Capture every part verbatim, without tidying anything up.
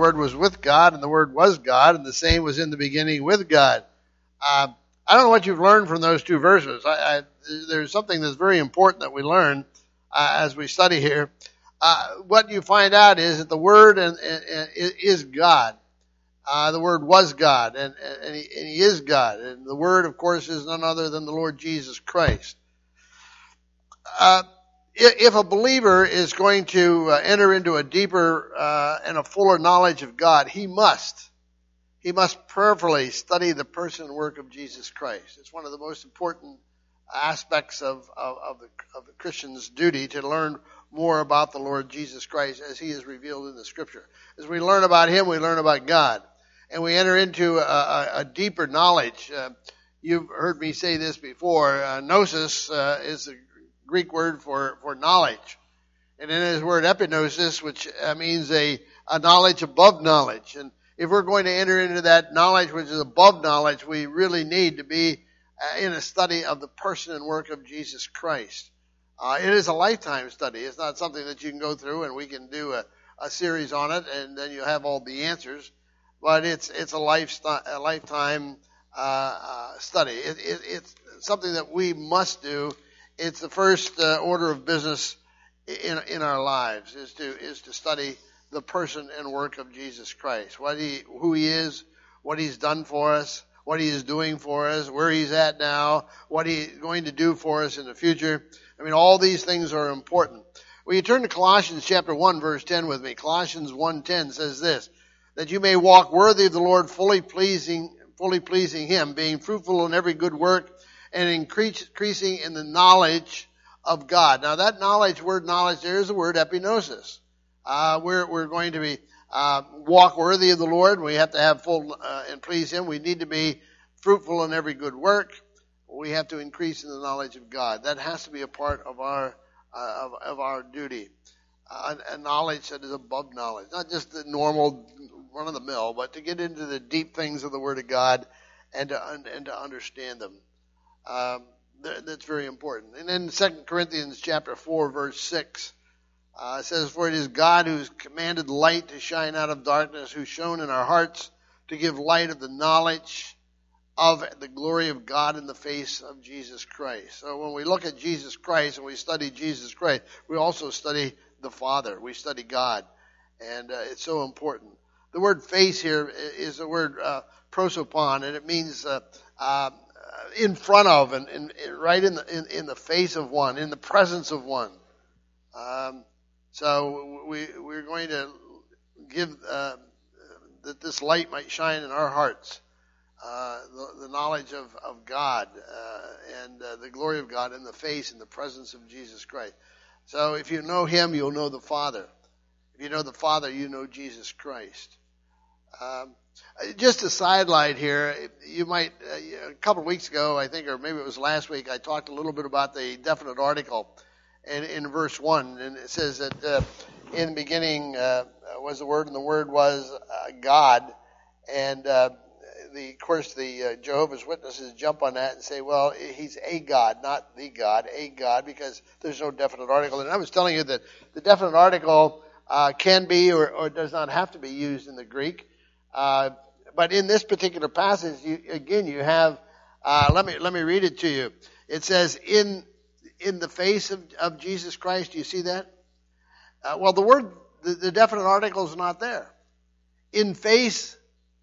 Word was with God, and the Word was God, and the same was in the beginning with God. Uh, I don't know what you've learned from those two verses. I, I, there's something that's very important that we learn uh, as we study here. Uh, what you find out is that the Word and, and, and is God. Uh, the Word was God, and, and, he, and He is God. And the Word, of course, is none other than the Lord Jesus Christ. Uh, if a believer is going to uh, enter into a deeper uh, and a fuller knowledge of God, he must. He must prayerfully study the person and work of Jesus Christ. It's one of the most important aspects of, of, of, the, of the Christian's duty to learn more about the Lord Jesus Christ as He is revealed in the Scripture. As we learn about Him, we learn about God. And we enter into a, a, a deeper knowledge. Uh, you've heard me say this before. Uh, gnosis uh, is a Greek word for, for knowledge. And then there's the word epignosis, which uh, means a, a knowledge above knowledge. And if we're going to enter into that knowledge which is above knowledge, we really need to be uh, in a study of the person and work of Jesus Christ. Uh, it is a lifetime study. It's not something that you can go through and we can do a, a series on it and then you have all the answers. But it's it's a, lifestyle, a lifetime uh, uh, study. It, it, it's something that we must do. It's the first uh, order of business in in our lives is to is to study the person and work of Jesus Christ. What he who He is, what He's done for us, what He is doing for us, where He's at now, what He's going to do for us in the future. I mean, all these things are important. Well, you turn to Colossians chapter one, verse ten with me. Colossians one ten says this, that you may walk worthy of the Lord, fully pleasing, fully pleasing Him, being fruitful in every good work, and increase, increasing in the knowledge of God. Now that knowledge, word knowledge, there is the word epignosis. Uh, we're, we're going to be, uh, walk worthy of the Lord. We have to have full, uh, and please Him. We need to be fruitful in every good work. We have to increase in the knowledge of God. That has to be a part of our, uh, of, of our duty. Uh, a knowledge that is above knowledge. Not just the normal run of the mill, but to get into the deep things of the Word of God and to, and to understand them. Um, that's very important. And then Second Corinthians chapter four, verse six, uh, it says, for it is God who's commanded light to shine out of darkness, who's shone in our hearts to give light of the knowledge of the glory of God in the face of Jesus Christ. So when we look at Jesus Christ and we study Jesus Christ, we also study the Father. We study God. And uh, it's so important. The word face here is the word uh, prosopon, and it means uh, uh, in front of, and, and, and right in the in, in the face of one, in the presence of one. Um, so we we're going to give uh, that this light might shine in our hearts, uh, the, the knowledge of of God uh, and uh, the glory of God in the face, in the presence of Jesus Christ. So if you know Him, you'll know the Father. If you know the Father, you know Jesus Christ. Um, just a sidelight here, you might, uh, a couple of weeks ago, I think, or maybe it was last week, I talked a little bit about the definite article in, in verse one, and it says that uh, in the beginning uh, was the Word, and the Word was uh, God, and uh, the, of course the uh, Jehovah's Witnesses jump on that and say, well, He's a God, not the God, a God, because there's no definite article. And I was telling you that the definite article uh, can be or, or does not have to be used in the Greek. Uh, but in this particular passage, you, again, you have, uh, let me, let me read it to you. It says, in, in the face of, of Jesus Christ. Do you see that? Uh, well, the word, the, the definite article is not there. In face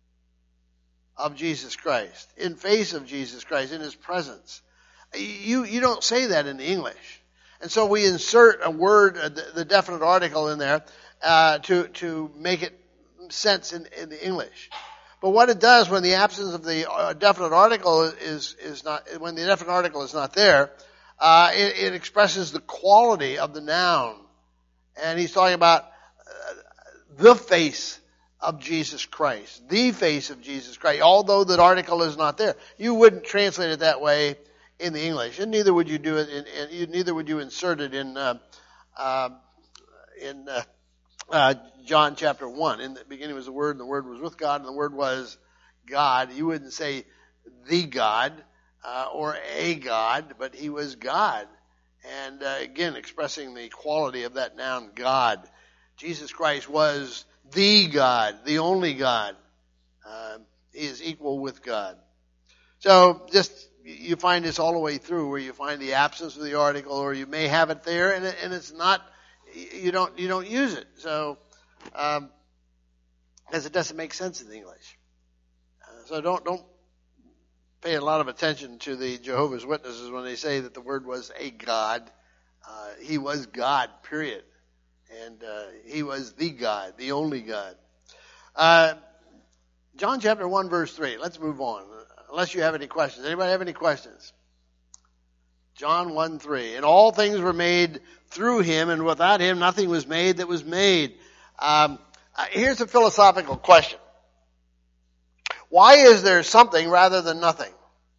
of Jesus Christ. In face of Jesus Christ, in His presence. You, you don't say that in English. And so we insert a word, uh, the, the definite article in there, uh, to, to make it sense in, in the English. But what it does when the absence of the uh, definite article is is not, when the definite article is not there, uh, it, it expresses the quality of the noun. And he's talking about uh, the face of Jesus Christ, the face of Jesus Christ, although the article is not there. You wouldn't translate it that way in the English, and neither would you do it in, in neither would you insert it in uh, uh, in uh, Uh, John chapter one. In the beginning was the Word, and the Word was with God, and the Word was God. You wouldn't say the God uh, or a God, but He was God. And uh, again, expressing the quality of that noun, God. Jesus Christ was the God, the only God. Uh, he is equal with God. So just, you find this all the way through where you find the absence of the article, or you may have it there and, it, and it's not, you don't, you don't use it. So, um, because it doesn't make sense in English. Uh, so don't, don't pay a lot of attention to the Jehovah's Witnesses when they say that the Word was a God. Uh, he was God, period. And uh, he was the God, the only God. Uh, John chapter one, verse three. Let's move on, unless you have any questions. Anybody have any questions? John one, three. And all things were made through him, and without him nothing was made that was made. Um, uh, here's a philosophical question. Why is there something rather than nothing?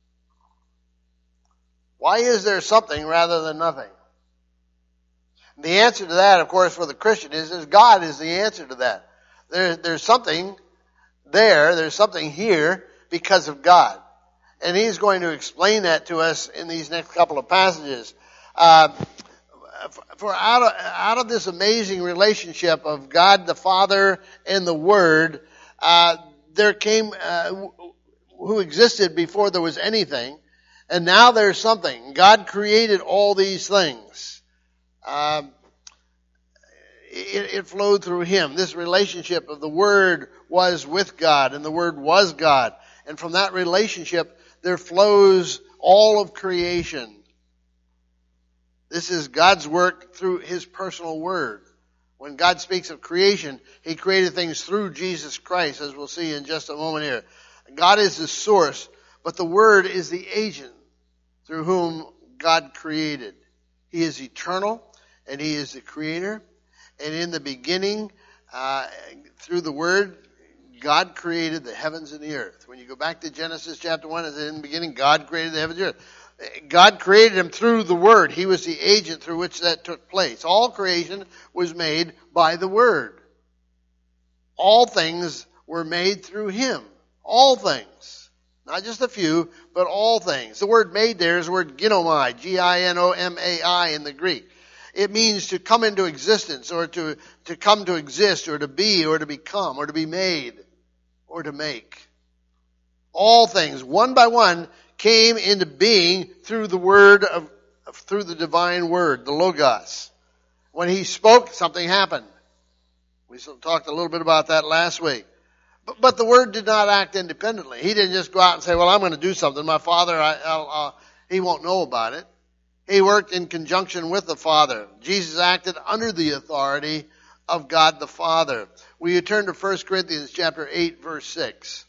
Why is there something rather than nothing? The answer to that, of course, for the Christian is, is God is the answer to that. There, there's something there, there's something here because of God. And he's going to explain that to us in these next couple of passages. Uh, for out of, out of this amazing relationship of God the Father and the Word, uh, there came, uh, who existed before there was anything, and now there's something. God created all these things. Um, it, it flowed through him. This relationship of the Word was with God, and the Word was God. And from that relationship, there flows all of creation. This is God's work through his personal Word. When God speaks of creation, he created things through Jesus Christ, as we'll see in just a moment here. God is the source, but the Word is the agent through whom God created. He is eternal, and he is the creator. And in the beginning, uh, through the Word, God created the heavens and the earth. When you go back to Genesis chapter one, it says, in the beginning, God created the heavens and the earth. God created him through the Word. He was the agent through which that took place. All creation was made by the Word. All things were made through him. All things. Not just a few, but all things. The word made there is the word ginomai, G I N O M A I in the Greek. It means to come into existence, or to, to come to exist, or to be, or to become, or to be made, or to make. All things, one by one, came into being through the word of, through the divine word, the Logos. When he spoke, something happened. We talked a little bit about that last week. But, but the word did not act independently. He didn't just go out and say, well, I'm going to do something. My Father, I, I'll, I'll, he won't know about it. He worked in conjunction with the Father. Jesus acted under the authority of God the Father. Will you turn to First Corinthians chapter eight, verse six?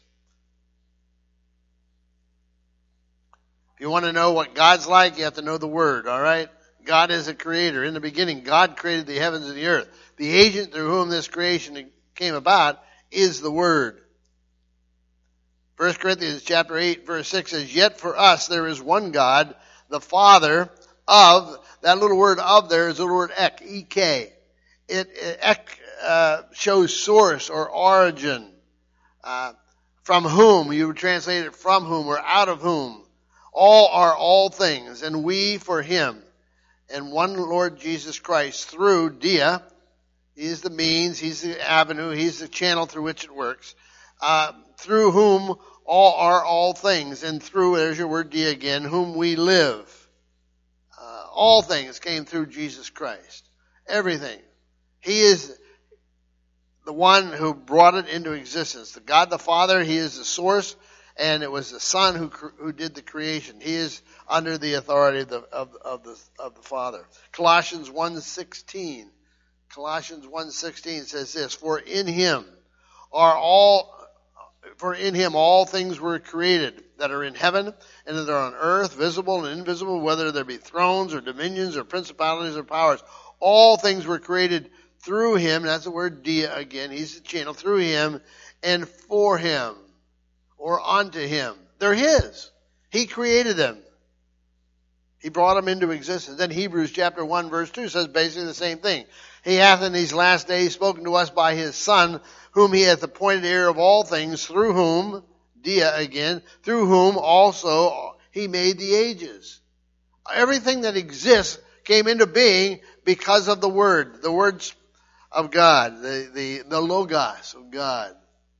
If you want to know what God's like, you have to know the Word, all right? God is a creator. In the beginning, God created the heavens and the earth. The agent through whom this creation came about is the Word. First Corinthians chapter eight, verse six says, yet for us there is one God, the Father of, that little word of there is the little word ek, E K. It, it ek uh, shows source or origin. Uh, from whom, you would translate it from whom or out of whom. All are all things, and we for him. And one Lord Jesus Christ through dia. He is the means, he's the avenue, he's the channel through which it works. Uh, through whom all are all things, and through, there's your word dia again, whom we live. Uh, all things came through Jesus Christ. Everything. He is the one who brought it into existence. The God the Father, he is the source, and it was the Son who who did the creation. He is under the authority of the of, of the of the Father. Colossians one sixteen. Colossians one sixteen says this, for in him are all for in him all things were created that are in heaven and that are on earth, visible and invisible, whether there be thrones or dominions or principalities or powers. All things were created through him. That's the word dia again. He's the channel. Through him and for him or unto him. They're his. He created them. He brought them into existence. Then Hebrews chapter one verse two says basically the same thing. He hath in these last days spoken to us by his Son, whom he hath appointed heir of all things, through whom, dia again, through whom also he made the ages. Everything that exists came into being because of the Word. The Word of God, the, the, the Logos of God.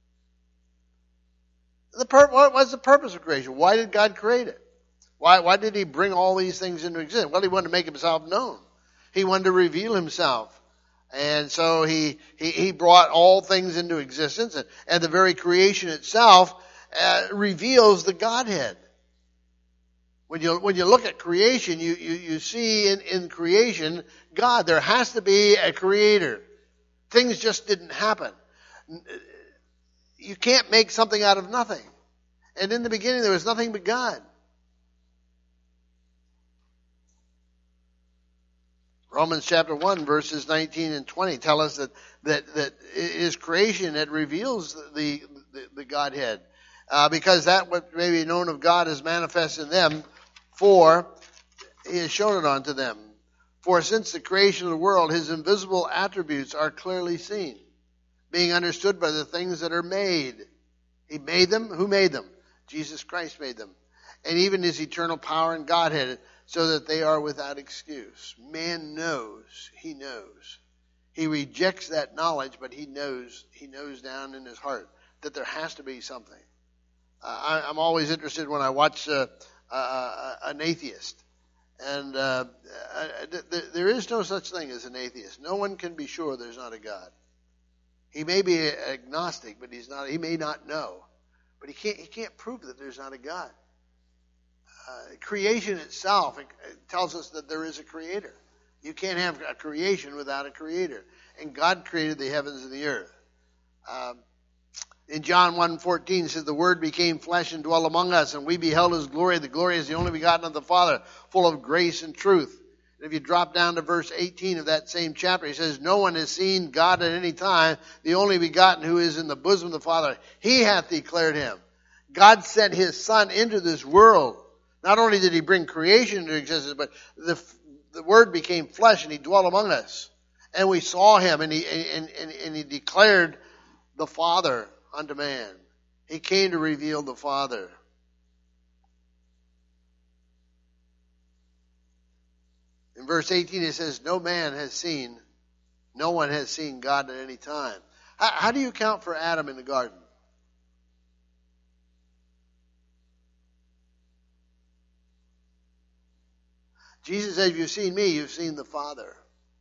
The pur- what was the purpose of creation? Why did God create it? Why, why did he bring all these things into existence? Well, he wanted to make himself known. He wanted to reveal himself. And so he, he, he brought all things into existence, and, and the very creation itself uh, reveals the Godhead. When you, when you look at creation, you, you, you see in, in creation God. There has to be a creator. Things just didn't happen. You can't make something out of nothing. And in the beginning there was nothing but God. Romans chapter one verses nineteen and twenty tell us that, that, that it is creation that reveals the, the, the Godhead. Uh, because that what may be known of God is manifest in them, for he has shown it unto them. For since the creation of the world, his invisible attributes are clearly seen, being understood by the things that are made. He made them. Who made them? Jesus Christ made them. And even his eternal power and Godhead, so that they are without excuse. Man knows. He knows. He rejects that knowledge, but he knows. He knows down in his heart that there has to be something. Uh, I, I'm always interested when I watch uh, uh, an atheist. And uh, uh, th- there is no such thing as an atheist. No one can be sure there's not a God. He may be agnostic, but he's not. He may not know, but he can't. He can't prove that there's not a God. Uh, creation itself it, it tells us that there is a creator. You can't have a creation without a creator, and God created the heavens and the earth. Um, in John one fourteen, it says, "The Word became flesh and dwelt among us, and we beheld His glory. The glory is the only begotten of the Father, full of grace and truth." And if you drop down to verse eighteen of that same chapter, he says, "No one has seen God at any time, the only begotten who is in the bosom of the Father. He hath declared Him." God sent His Son into this world. Not only did He bring creation into existence, but the, the Word became flesh and He dwelt among us. And we saw Him, and He, and, and, and He declared the Father unto man. He came to reveal the Father. In verse eighteen it says, "No man has seen, no one has seen God at any time." How, how do you account for Adam in the garden? Jesus says, "If you've seen me, you've seen the Father."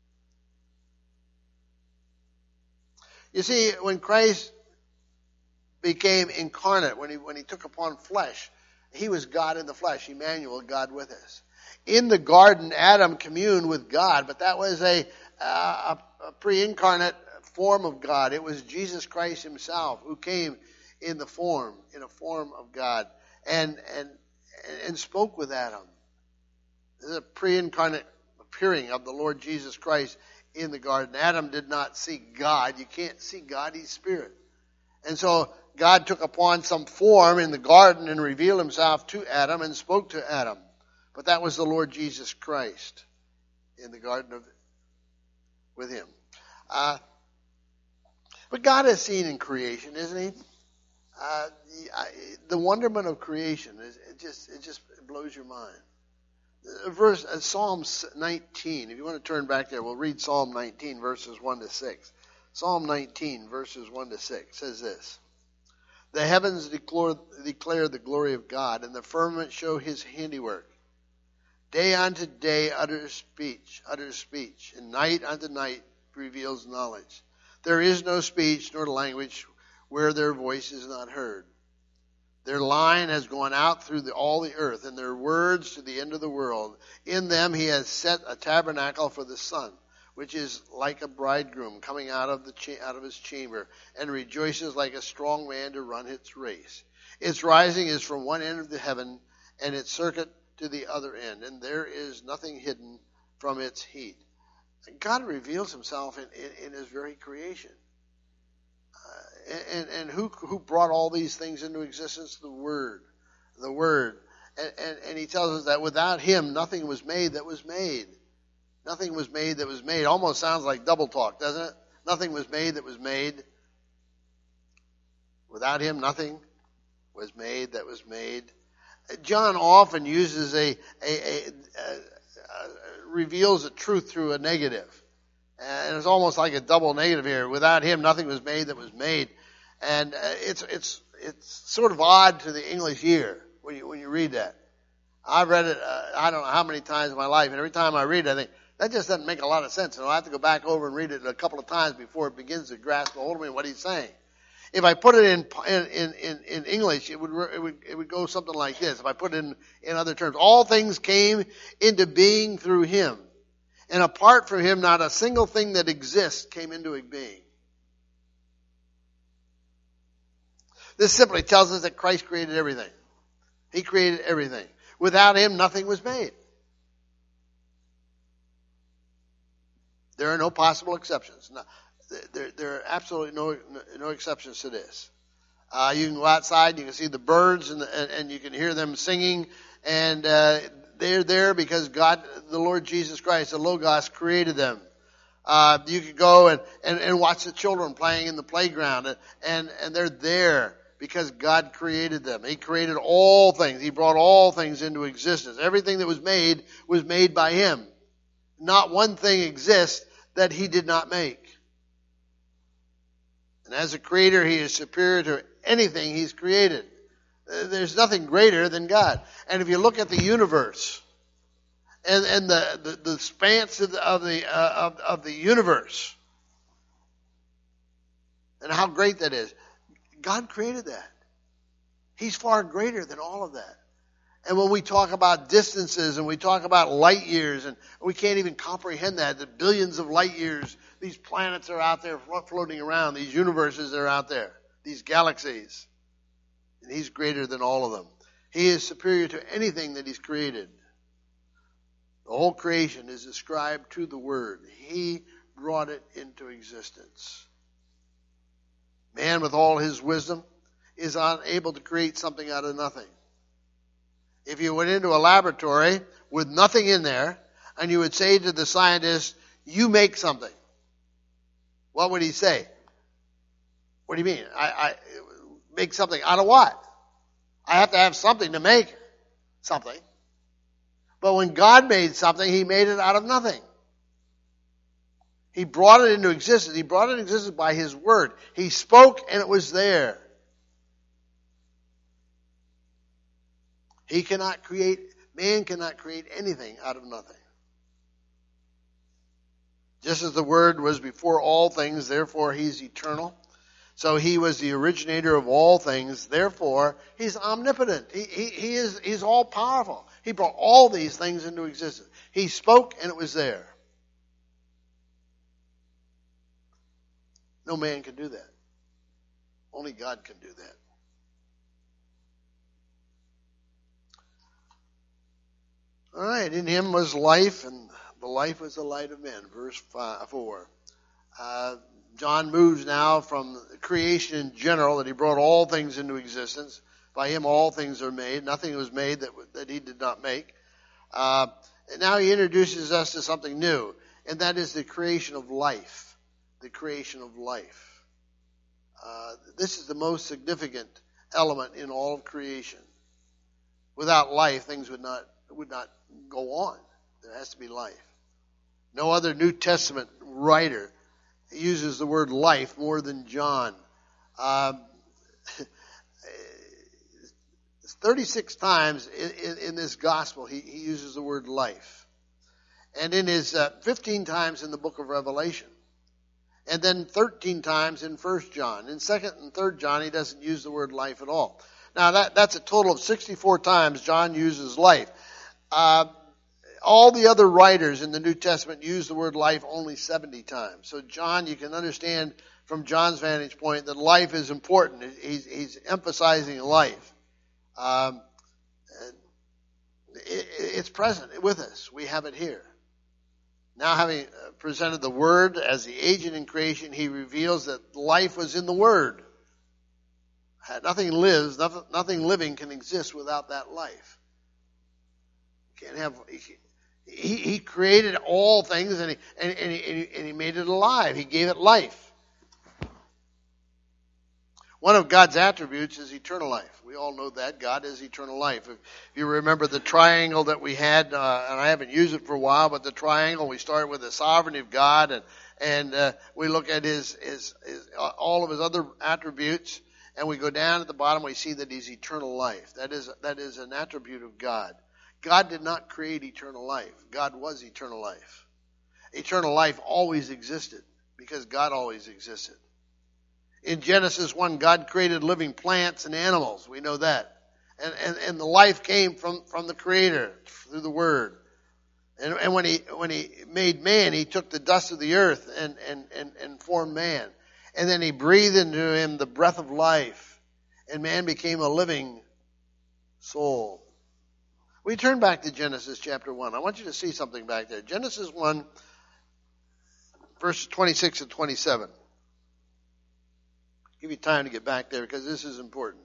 You see, when Christ became incarnate, when he, when he took upon flesh, he was God in the flesh, Emmanuel, God with us. In the garden, Adam communed with God, but that was a, a, a pre-incarnate form of God. It was Jesus Christ Himself who came in the form, in a form of God, and and and spoke with Adam. This is a pre-incarnate appearing of the Lord Jesus Christ in the garden. Adam did not see God. You can't see God, He's spirit. And so God took upon some form in the garden and revealed Himself to Adam and spoke to Adam. But that was the Lord Jesus Christ in the garden of with Him. Uh, but God has seen in creation, isn't He? Uh, the wonderment of creation is it just it just blows your mind. Verse uh, Psalm nineteen. If you want to turn back there, we'll read Psalm nineteen, verses one to six. Psalm nineteen, verses one to six says this: "The heavens declare, declare the glory of God, and the firmament show His handiwork. Day unto day utters speech, utters speech, and night unto night reveals knowledge. There is no speech nor language where their voice is not heard. Their line has gone out through the, all the earth, and their words to the end of the world. In them He has set a tabernacle for the sun, which is like a bridegroom coming out of the cha- out of his chamber, and rejoices like a strong man to run its race. Its rising is from one end of the heaven, and its circuit to the other end, and there is nothing hidden from its heat." And God reveals Himself in, in, in His very creation. Uh, and, and who who brought all these things into existence? The Word. The Word. And, and, and He tells us that without Him, nothing was made that was made. Nothing was made that was made. Almost sounds like double talk, doesn't it? Nothing was made that was made. Without Him, nothing was made that was made. John often uses a, a, a, a, a reveals a truth through a negative. And it's almost like a double negative here. Without him, nothing was made that was made. And it's it's it's sort of odd to the English ear when you when you read that. I've read it uh, I don't know how many times in my life, and every time I read it, I think that just doesn't make a lot of sense. And I have to go back over and read it a couple of times before it begins to grasp a hold of me what he's saying. If I put it in in in, in English, it would it would it would go something like this. If I put it in in other terms, all things came into being through him, and apart from him, not a single thing that exists came into being. This simply tells us that Christ created everything. He created everything. Without him, nothing was made. There are no possible exceptions. No. There, there are absolutely no no exceptions to this. Uh, you can go outside, you can see the birds, and, the, and, and you can hear them singing, and uh, they're there because God, the Lord Jesus Christ, the Logos, created them. Uh, you could go and, and, and watch the children playing in the playground, and, and, and they're there because God created them. He created all things. He brought all things into existence. Everything that was made was made by him. Not one thing exists that he did not make. And as a creator, he is superior to anything he's created. There's nothing greater than God. And if you look at the universe and, and the, the, the expanse of the, of, the, uh, of, of the universe and how great that is, God created that. He's far greater than all of that. And when we talk about distances and we talk about light years, and we can't even comprehend that, the billions of light years, these planets are out there floating around, these universes are out there, these galaxies. And he's greater than all of them. He is superior to anything that he's created. The whole creation is ascribed to the Word. He brought it into existence. Man, with all his wisdom, is unable to create something out of nothing. If you went into a laboratory with nothing in there, and you would say to the scientist, you make something, what would he say? What do you mean? I, I make something out of what? I have to have something to make something. But when God made something, he made it out of nothing. He brought it into existence. He brought it into existence by his word. He spoke and it was there. He cannot create, man cannot create anything out of nothing. Just as the Word was before all things, therefore he's eternal. So he was the originator of all things, therefore he's omnipotent. He, he, he is he's all powerful. He brought all these things into existence. He spoke and it was there. No man can do that. Only God can do that. All right, in him was life, and the life was the light of men. Verse five, four. Uh, John moves now from creation in general, that he brought all things into existence. By him all things are made. Nothing was made that, that he did not make. Uh, and now he introduces us to something new, and that is the creation of life. The creation of life. Uh, this is the most significant element in all of creation. Without life, things would not would not go on. There has to be life. No other New Testament writer uses the word life more than John. Um, thirty-six times in, in, in this gospel he, he uses the word life. And in his uh, fifteen times in the book of Revelation. And then thirteen times in First John. In Second and Third John he doesn't use the word life at all. Now that, that's a total of sixty-four times John uses life. Uh, all the other writers in the New Testament use the word life only seventy times. So John, you can understand from John's vantage point that life is important. He's, he's emphasizing life. Um, it, it's present with us. We have it here. Now, having presented the Word as the agent in creation, he reveals that life was in the Word. Nothing lives, nothing, nothing living can exist without that life. You can't have. He, he created all things, and he, and, and, he, and he made it alive. He gave it life. One of God's attributes is eternal life. We all know that. God is eternal life. If you remember the triangle that we had, uh, and I haven't used it for a while, but the triangle, we started with the sovereignty of God, and, And uh, we look at his, his, his all of his other attributes, and we go down at the bottom, we see that he's eternal life. That is, that is an attribute of God. God did not create eternal life. God was eternal life. Eternal life always existed because God always existed. In Genesis one, God created living plants and animals. We know that. And, and, and the life came from, from the Creator through the Word. And, and when he, when he made man, he took the dust of the earth and, and, and, and formed man. And then he breathed into him the breath of life. And man became a living soul. We turn back to Genesis chapter one. I want you to see something back there. Genesis one, verses twenty-six and twenty-seven. I'll give you time to get back there because this is important.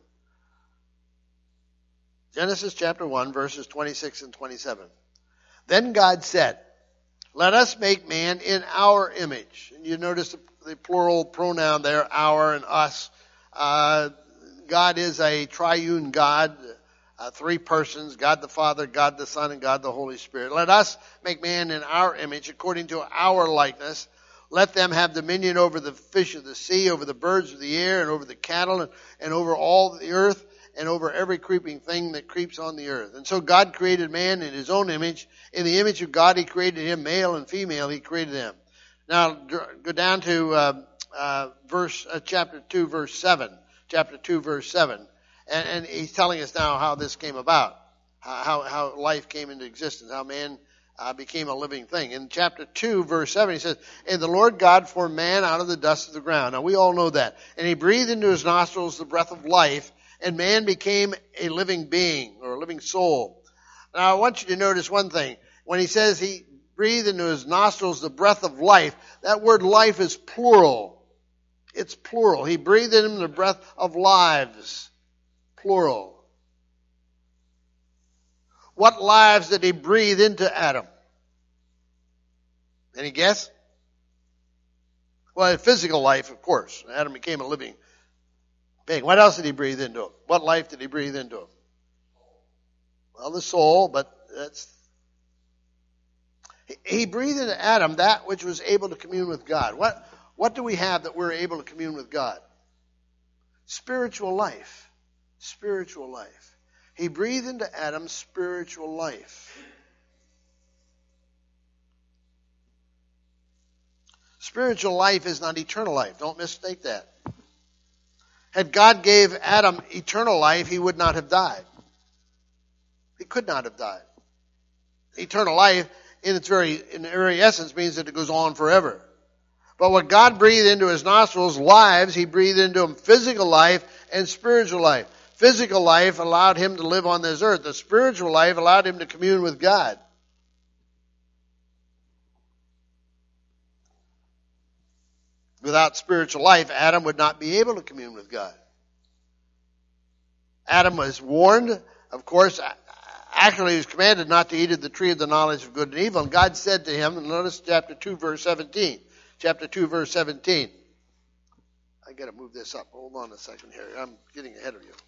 Genesis chapter one, verses twenty-six and twenty-seven. Then God said, let us make man in our image. And you notice the, the plural pronoun there, our and us. Uh, God is a triune God, uh, three persons, God the Father, God the Son, and God the Holy Spirit. Let us make man in our image according to our likeness. Let them have dominion over the fish of the sea, over the birds of the air, and over the cattle, and, and over all the earth, and over every creeping thing that creeps on the earth. And so God created man in his own image. In the image of God, he created him, male and female, he created them. Now, go down to uh, uh, verse uh, chapter two, verse seven. Chapter two, verse seven. And, and he's telling us now how this came about, how, how life came into existence, how man uh, became a living thing. In chapter two, verse seven, he says, and the Lord God formed man out of the dust of the ground. Now, we all know that. And he breathed into his nostrils the breath of life, and man became a living being, or a living soul. Now, I want you to notice one thing. When he says he breathed into his nostrils the breath of life, that word life is plural. It's plural. He breathed in him the breath of lives. Plural. What lives did he breathe into Adam? Any guess? Well, physical life, of course. Adam became a living being. What else did he breathe into him? What life did he breathe into him? Well, the soul, but that's... He breathed into Adam that which was able to commune with God. What, what do we have that we're able to commune with God? Spiritual life. Spiritual life. He breathed into Adam spiritual life. Spiritual life is not eternal life. Don't mistake that. Had God gave Adam eternal life, he would not have died. He could not have died. Eternal life, in its very, in the very essence, means that it goes on forever. But what God breathed into his nostrils, lives, he breathed into him physical life and spiritual life. Physical life allowed him to live on this earth. The spiritual life allowed him to commune with God. Without spiritual life, Adam would not be able to commune with God. Adam was warned, of course, actually he was commanded not to eat of the tree of the knowledge of good and evil. And God said to him, and notice chapter two, verse seventeen. Chapter two, verse seventeen. I got to move this up. Hold on a second here. I'm getting ahead of you.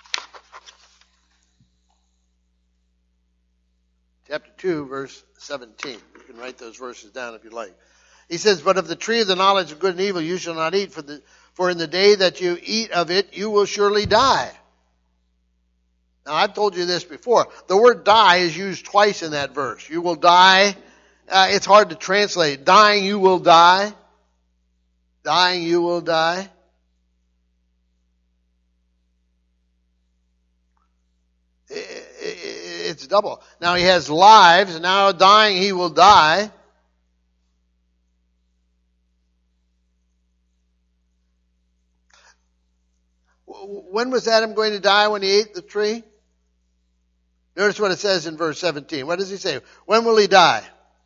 Chapter two, verse seventeen. You can write those verses down if you like. He says, but of the tree of the knowledge of good and evil you shall not eat, for, the, for in the day that you eat of it, you will surely die. Now, I've told you this before. The word die is used twice in that verse. You will die. Uh, it's hard to translate. Dying, you will die. Dying, you will die. It's double. Now, he has lives, and now dying, he will die. When was Adam going to die? When he ate the tree? Notice what it says in verse seventeen. What does he say? When will he die?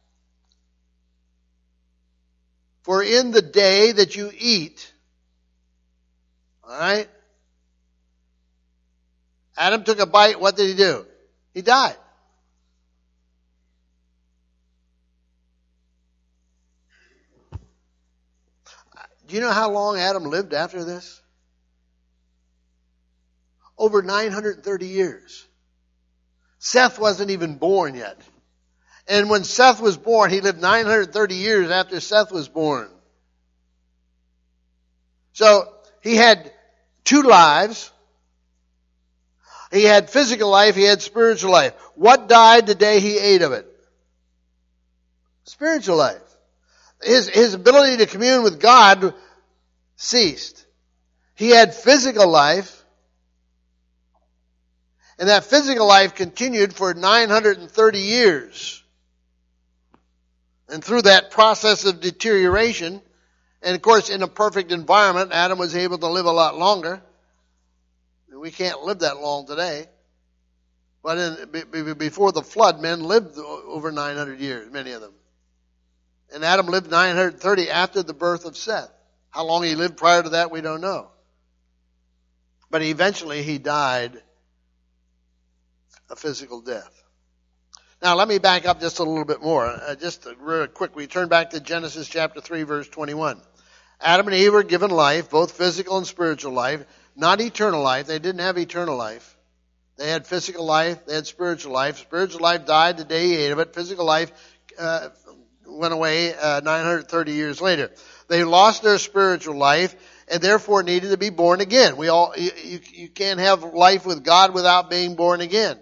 For in the day that you eat, all right? Adam took a bite. What did he do? He died. Do you know how long Adam lived after this? Over nine hundred thirty years. Seth wasn't even born yet. And when Seth was born, he lived nine hundred thirty years after Seth was born. So he had two lives. He had physical life, he had spiritual life. What died the day he ate of it? Spiritual life. His, his ability to commune with God ceased. He had physical life, and that physical life continued for nine hundred thirty years. And through that process of deterioration, and of course in a perfect environment, Adam was able to live a lot longer. We can't live that long today. But in, before the flood, men lived over nine hundred years, many of them. And Adam lived nine hundred thirty after the birth of Seth. How long he lived prior to that, we don't know. But eventually he died a physical death. Now let me back up just a little bit more. Uh, just real quick, we turn back to Genesis chapter three, verse twenty-one. Adam and Eve were given life, both physical and spiritual life, not eternal life. They didn't have eternal life. They had physical life, they had spiritual life. Spiritual life died the day he ate of it. Physical life uh, went away uh, nine hundred thirty years later. They lost their spiritual life and therefore needed to be born again. We all you, you, you can't have life with God without being born again.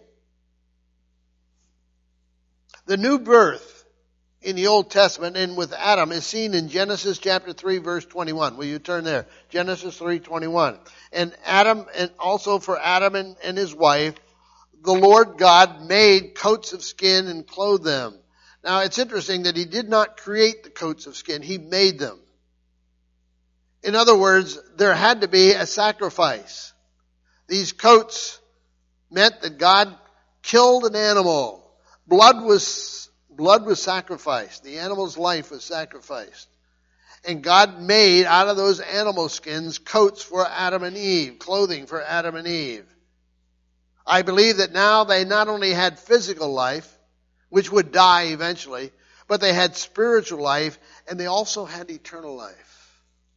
The new birth in the Old Testament and with Adam is seen in Genesis chapter three, verse twenty-one. Will you turn there? Genesis three twenty-one. And Adam, and also for Adam and, and his wife, the Lord God made coats of skin and clothed them. Now it's interesting that he did not create the coats of skin, he made them. In other words, there had to be a sacrifice. These coats meant that God killed an animal. Blood was, blood was sacrificed. The animal's life was sacrificed. And God made out of those animal skins coats for Adam and Eve, clothing for Adam and Eve. I believe that now they not only had physical life, which would die eventually, but they had spiritual life, and they also had eternal life.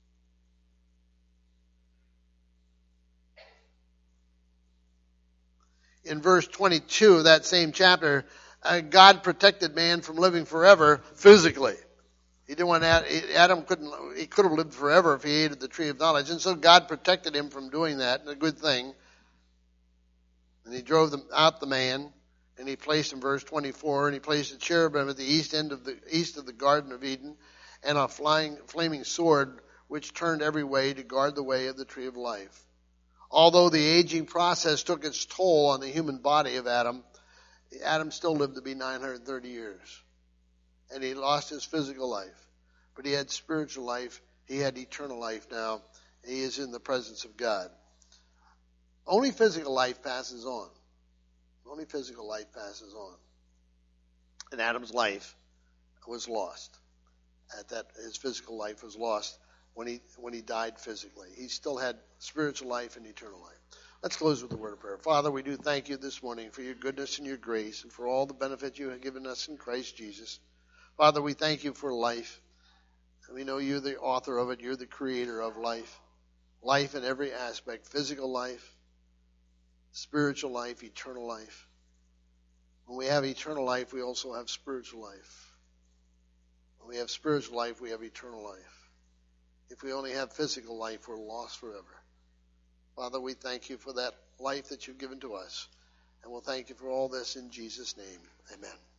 In verse twenty-two of that same chapter, uh, God protected man from living forever physically. He didn't want Adam couldn't he could have lived forever if he ate of the tree of knowledge, and so God protected him from doing that, and a good thing. And he drove them out the man, and he placed in verse twenty-four, and he placed a cherubim at the east end of the east of the Garden of Eden, and a flying flaming sword which turned every way to guard the way of the tree of life. Although the aging process took its toll on the human body of Adam, Adam still lived to be nine hundred thirty years. And he lost his physical life. But he had spiritual life. He had eternal life now. He is in the presence of God. Only physical life passes on. Only physical life passes on. And Adam's life was lost. At that, his physical life was lost when he when he died physically. He still had spiritual life and eternal life. Let's close with a word of prayer. Father, we do thank you this morning for your goodness and your grace and for all the benefit you have given us in Christ Jesus. Father, we thank you for life. And we know you're the author of it. You're the creator of life. Life in every aspect. Physical life, spiritual life, eternal life. When we have eternal life, we also have spiritual life. When we have spiritual life, we have eternal life. If we only have physical life, we're lost forever. Father, we thank you for that life that you've given to us. And we'll thank you for all this in Jesus' name. Amen.